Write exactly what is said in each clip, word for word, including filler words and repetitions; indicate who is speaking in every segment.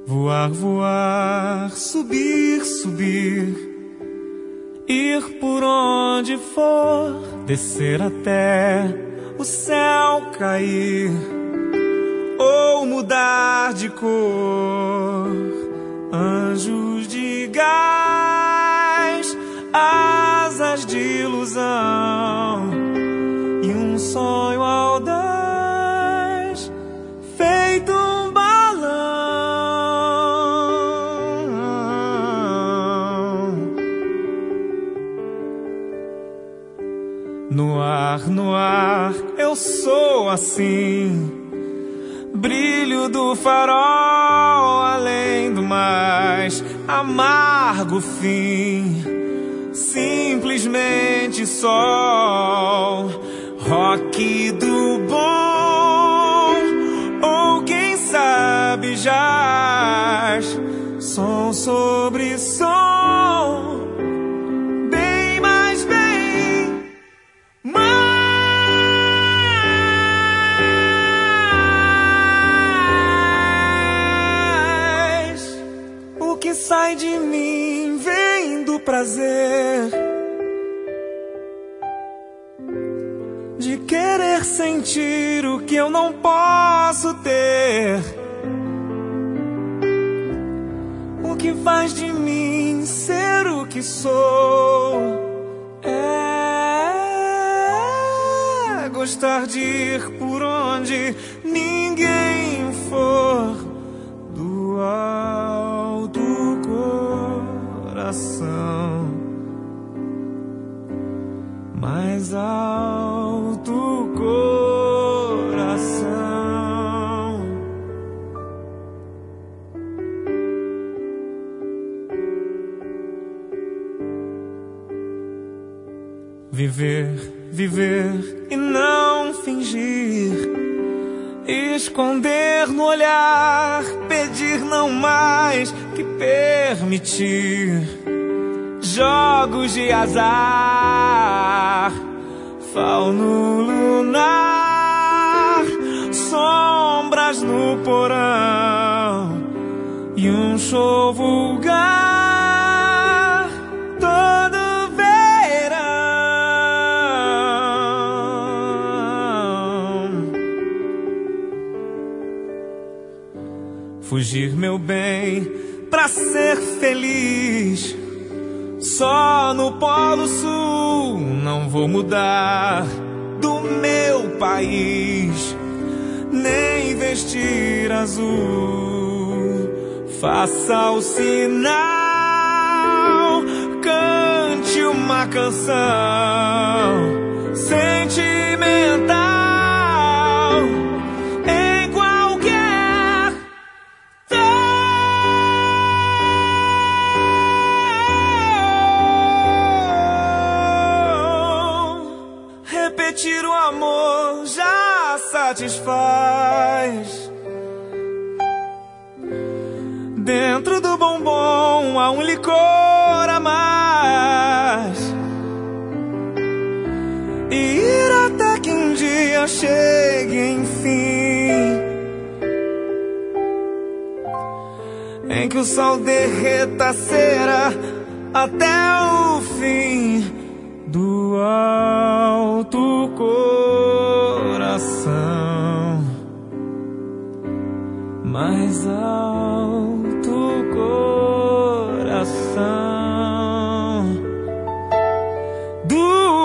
Speaker 1: Voar, voar, subir, subir, ir por onde for, descer até o céu cair, ou mudar de cor. Anjos de gás, asas de ilusão, e um sonho audaz, feito um balão. No ar, no ar, eu sou assim, brilho do farol, além do mais amargo fim, simplesmente sol, rock do bom, ou quem sabe jazz, som sobre som, bem mais bem, mais. O que sai de mim vem do prazer de querer sentir o que eu não posso ter. O que faz de mim ser o que sou é gostar de ir por onde ninguém for, do alto coração, mais alto coração. Viver, viver e não fingir, esconder no olhar, pedir não mais que permitir. Jogos de azar, fauno lunar, sombras no porão e um show vulgar todo verão. Fugir, meu bem, pra ser feliz, só no Polo Sul. Não vou mudar do meu país, nem vestir azul. Faça o sinal, cante uma canção sentimental. Repetir o amor já satisfaz. Dentro do bombom há um licor a mais, e ir até que um dia chegue enfim, em que o sol derreta a cera até o fim, do alto coração, mais alto coração, do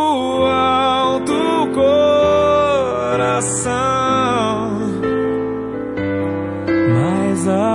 Speaker 1: alto coração, mais alto.